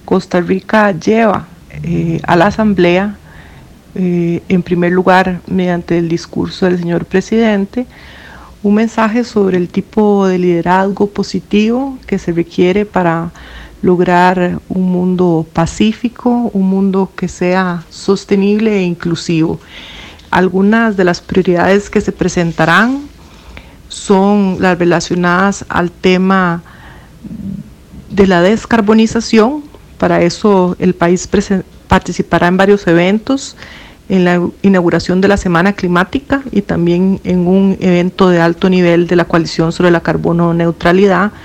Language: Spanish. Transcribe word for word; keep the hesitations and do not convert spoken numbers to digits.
Costa Rica lleva eh, a la Asamblea, eh, en primer lugar, mediante el discurso del señor presidente, un mensaje sobre el tipo de liderazgo positivo que se requiere para lograr un mundo pacífico, un mundo que sea sostenible e inclusivo. Algunas de las prioridades que se presentarán son las relacionadas al tema de la descarbonización. Para eso el país participará en varios eventos, en la inauguración de la Semana Climática y también en un evento de alto nivel de la Coalición sobre la Carbono Neutralidad,